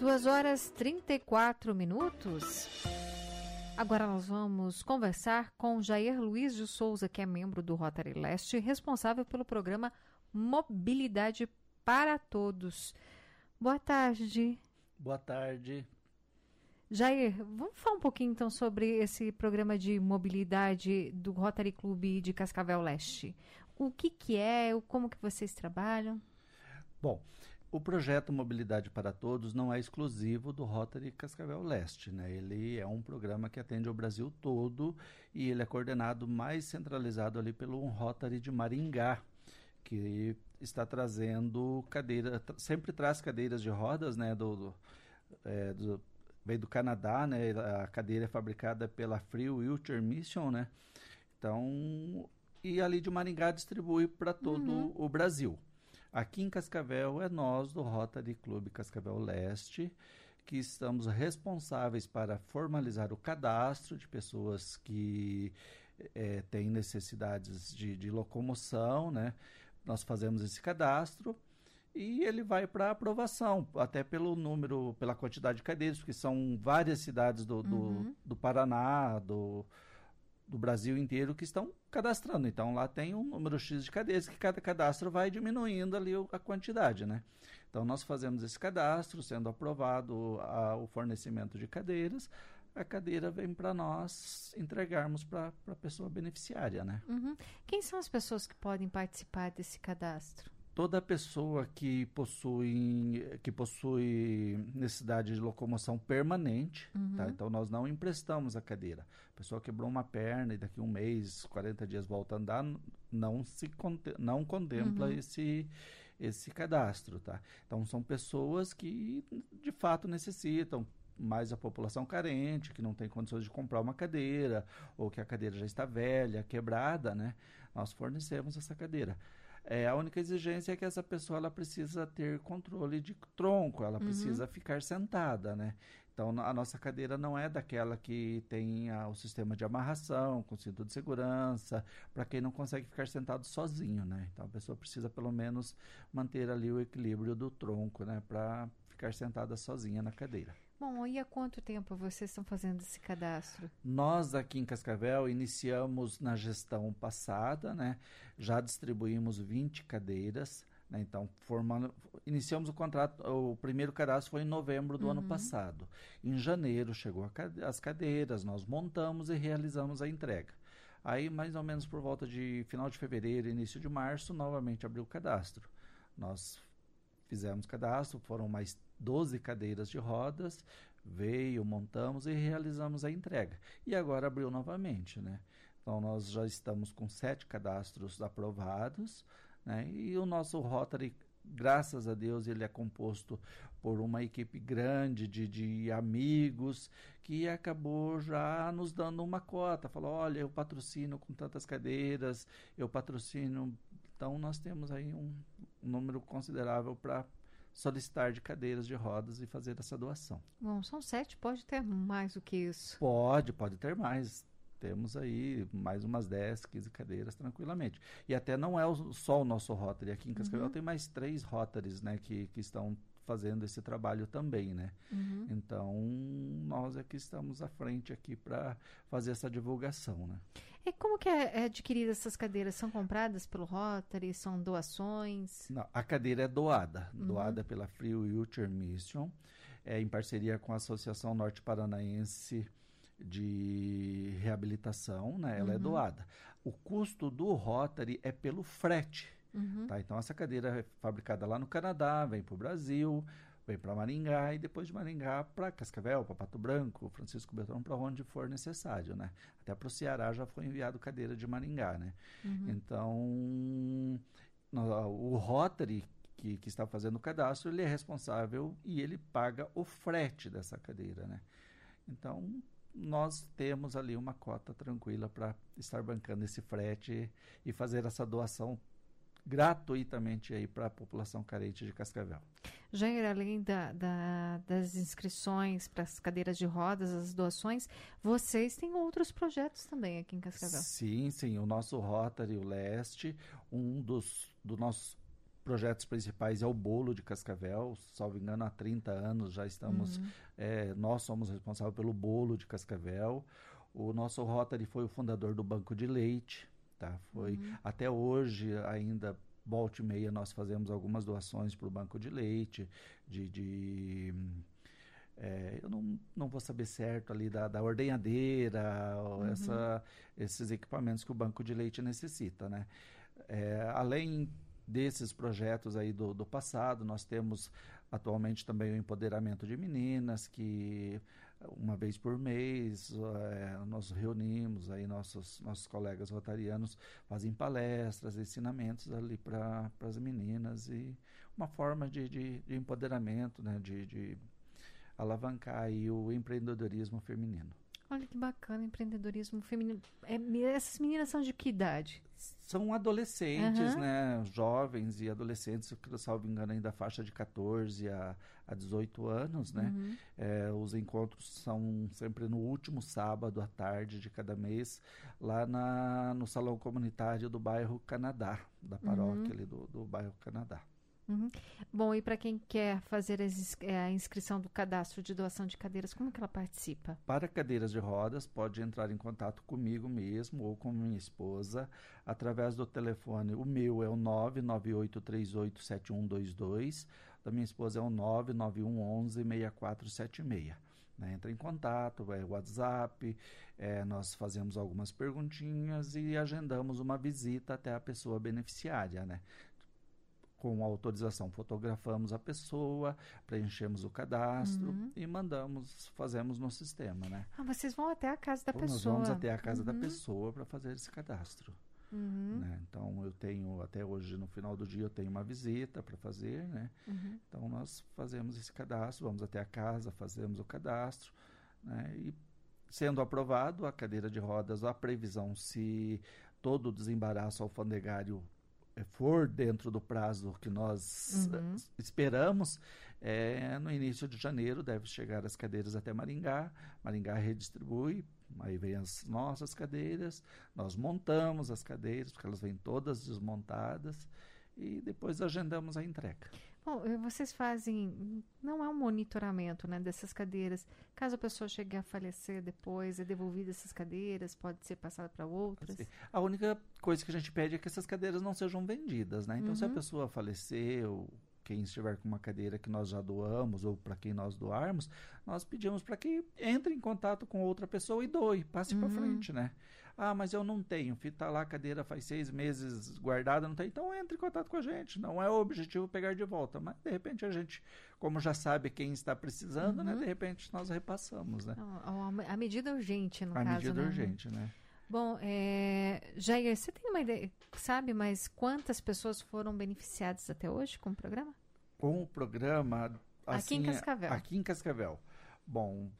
2h34. Agora nós vamos conversar com Jair Luiz de Souza, que é membro do Rotary Leste, responsável pelo programa Mobilidade para Todos. Boa tarde. Boa tarde. Jair, vamos falar um pouquinho então sobre esse programa de mobilidade do Rotary Clube de Cascavel Leste. O que é, como que vocês trabalham? Bom, o projeto Mobilidade para Todos não é exclusivo do Rotary Cascavel Leste, né? Ele é um programa que atende o Brasil todo e ele é coordenado mais centralizado ali pelo Rotary de Maringá, que está trazendo sempre traz cadeiras de rodas, né? Veio do Canadá, né? A cadeira é fabricada pela Free Wheelchair Mission, né? Então, e ali de Maringá distribui para todo o Brasil. Aqui em Cascavel é nós do Rotary Clube Cascavel Leste que estamos responsáveis para formalizar o cadastro de pessoas que têm necessidades de locomoção, né? Nós fazemos esse cadastro e ele vai para aprovação, até pelo número, pela quantidade de cadeiras, porque são várias cidades do Paraná, do Brasil inteiro que estão cadastrando. Então, lá tem um número X de cadeiras, que cada cadastro vai diminuindo ali a quantidade, né? Então, nós fazemos esse cadastro, sendo aprovado o fornecimento de cadeiras, a cadeira vem para nós entregarmos para a pessoa beneficiária, né? Quem são as pessoas que podem participar desse cadastro? Toda pessoa que possui necessidade de locomoção permanente, tá? Então nós não emprestamos a cadeira. A pessoa quebrou uma perna e daqui um mês, 40 dias volta a andar, não contempla esse cadastro, tá? Então são pessoas que de fato necessitam, mais a população carente, que não tem condições de comprar uma cadeira, ou que a cadeira já está velha, quebrada, né? Nós fornecemos essa cadeira. A única exigência é que essa pessoa ela precisa ter controle de tronco, ela precisa ficar sentada, né? Então, a nossa cadeira não é daquela que tem o sistema de amarração, com cinto de segurança, para quem não consegue ficar sentado sozinho, né? Então, a pessoa precisa, pelo menos, manter ali o equilíbrio do tronco, né? Para ficar sentada sozinha na cadeira. Bom, e há quanto tempo vocês estão fazendo esse cadastro? Nós aqui em Cascavel iniciamos na gestão passada, né? Já distribuímos 20 cadeiras, né? Então, iniciamos o contrato, o primeiro cadastro foi em novembro do ano passado. Em janeiro chegou as cadeiras, nós montamos e realizamos a entrega. Aí, mais ou menos por volta de final de fevereiro, início de março, novamente abriu o cadastro. Nós fizemos cadastro, foram mais 12 cadeiras de rodas, montamos e realizamos a entrega. E agora abriu novamente, né? Então, nós já estamos com 7 cadastros aprovados, né? E o nosso Rotary, graças a Deus, ele é composto por uma equipe grande de amigos que acabou já nos dando uma cota. Falou, olha, eu patrocino com tantas cadeiras, eu patrocino. Então, nós temos aí um número considerável para solicitar de cadeiras de rodas e fazer essa doação. Bom, são 7, pode ter mais do que isso? Pode ter mais. Temos aí mais umas 10, 15 cadeiras tranquilamente. E até não é só o nosso Rotary. Aqui em Cascavel tem mais 3 Rotaries, né, que estão fazendo esse trabalho também, né? Então, nós é que estamos à frente aqui para fazer essa divulgação, né? E como que é adquirida essas cadeiras? São compradas pelo Rotary? São doações? Não, a cadeira é doada pela Free Wheelchair Mission, em parceria com a Associação Norte Paranaense de Reabilitação, né? Ela é doada. O custo do Rotary é pelo frete. Tá? Então, essa cadeira é fabricada lá no Canadá, vem para o Brasil, vem para Maringá e depois de Maringá para Cascavel, para Pato Branco, Francisco Beltrão, para onde for necessário, né? Até para o Ceará já foi enviado cadeira de Maringá, né? Então, o Rotary que está fazendo o cadastro, ele é responsável e ele paga o frete dessa cadeira, né? Então, nós temos ali uma cota tranquila para estar bancando esse frete e fazer essa doação gratuitamente aí para a população carente de Cascavel. Jair, além das inscrições para as cadeiras de rodas, as doações, vocês têm outros projetos também aqui em Cascavel? Sim, o nosso Rotary, o Leste, um dos nossos projetos principais é o bolo de Cascavel, salvo engano, há 30 anos já estamos, nós somos responsáveis pelo bolo de Cascavel. O nosso Rotary foi o fundador do Banco de Leite, tá? Foi até hoje ainda, volta e meia, nós fazemos algumas doações para o Banco de Leite, eu não vou saber certo ali da ordenhadeira, esses equipamentos que o Banco de Leite necessita, né? Além desses projetos aí do passado, nós temos atualmente também o empoderamento de meninas, que uma vez por mês nós reunimos aí nossos colegas rotarianos, fazem palestras, ensinamentos ali para as meninas, e uma forma de empoderamento, né, de alavancar aí o empreendedorismo feminino. Olha que bacana, empreendedorismo feminino. Essas meninas são de que idade? São adolescentes, né? Jovens e adolescentes, salvo engano, ainda faixa de 14 a 18 anos, né? Os encontros são sempre no último sábado à tarde de cada mês, lá no Salão Comunitário do bairro Canadá, da paróquia ali do bairro Canadá. Bom, e para quem quer fazer a inscrição do cadastro de doação de cadeiras, como que ela participa? Para cadeiras de rodas, pode entrar em contato comigo mesmo ou com minha esposa, através do telefone. O meu é o 998387122, da minha esposa é o 991116476. Entra em contato, WhatsApp, nós fazemos algumas perguntinhas e agendamos uma visita até a pessoa beneficiária, né? Com autorização, fotografamos a pessoa, preenchemos o cadastro e fazemos no sistema, né? Vocês vão até a casa da pessoa. Nós vamos até a casa da pessoa para fazer esse cadastro. Né? Então, eu tenho, até hoje, no final do dia, eu tenho uma visita para fazer, né? Então, nós fazemos esse cadastro, vamos até a casa, fazemos o cadastro, né? E, sendo aprovado a cadeira de rodas, a previsão, se todo o desembaraço alfandegário for dentro do prazo que nós esperamos, no início de janeiro deve chegar as cadeiras até Maringá. Maringá redistribui, aí vem as nossas cadeiras, nós montamos as cadeiras, porque elas vêm todas desmontadas, e depois agendamos a entrega. Bom, vocês fazem, não é um monitoramento, né, dessas cadeiras. Caso a pessoa chegue a falecer depois, é devolvida essas cadeiras, pode ser passada para outras? A única coisa que a gente pede é que essas cadeiras não sejam vendidas, né? Então, se a pessoa falecer, ou quem estiver com uma cadeira que nós já doamos, ou para quem nós doarmos, nós pedimos para que entre em contato com outra pessoa e doe, passe para frente, né? Mas eu não tenho, tá lá a cadeira faz 6 meses guardada, não tem, então entre em contato com a gente. Não é o objetivo pegar de volta, mas de repente a gente, como já sabe quem está precisando, né, de repente nós repassamos, né? A medida urgente, no caso, A medida né? urgente, né? Bom, Jair, você tem uma ideia, sabe, mas quantas pessoas foram beneficiadas até hoje com o programa? Com o programa... Assim, aqui em Cascavel. Aqui em Cascavel. Bom,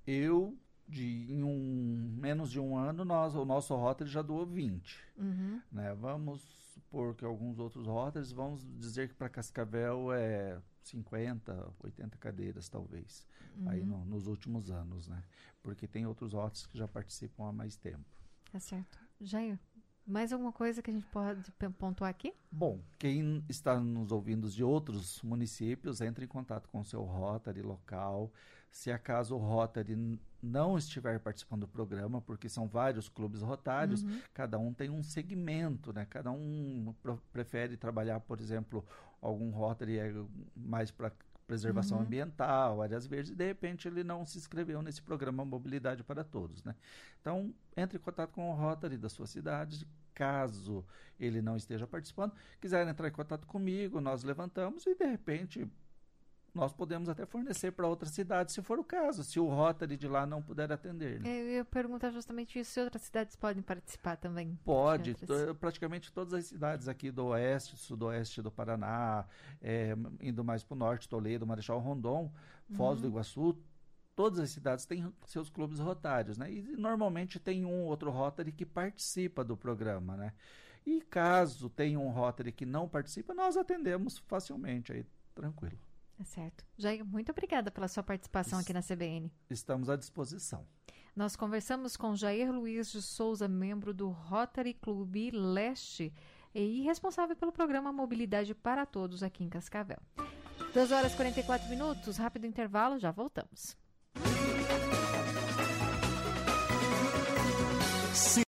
em menos de um ano, o nosso Rotary já doou 20. Né? Vamos supor que alguns outros Rotarys, vamos dizer que para Cascavel é 50, 80 cadeiras, talvez, aí nos últimos anos, né? Porque tem outros Rotarys que já participam há mais tempo. Tá certo. Jair, mais alguma coisa que a gente pode pontuar aqui? Bom, quem está nos ouvindo de outros municípios, entre em contato com o seu Rotary local. Se acaso o Rotary não estiver participando do programa, porque são vários clubes rotários, cada um tem um segmento, né? Cada um prefere trabalhar, por exemplo, algum Rotary mais para preservação ambiental, áreas verdes, e de repente ele não se inscreveu nesse programa Mobilidade para Todos, né? Então, entre em contato com o Rotary da sua cidade, caso ele não esteja participando, quiser entrar em contato comigo, nós levantamos e de repente nós podemos até fornecer para outras cidades, se for o caso, se o Rotary de lá não puder atender. Né? Eu ia perguntar justamente isso, se outras cidades podem participar também. Pode, praticamente todas as cidades aqui do oeste, sudoeste do Paraná, indo mais para o norte, Toledo, Marechal Rondon, Foz do Iguaçu, todas as cidades têm seus clubes rotários, né? E normalmente tem um outro Rotary que participa do programa, né? E caso tenha um Rotary que não participa, nós atendemos facilmente, aí tranquilo. É certo. Jair, muito obrigada pela sua participação aqui na CBN. Estamos à disposição. Nós conversamos com Jair Luiz de Souza, membro do Rotary Clube Leste, e responsável pelo programa Mobilidade para Todos aqui em Cascavel. 2h44, rápido intervalo, já voltamos.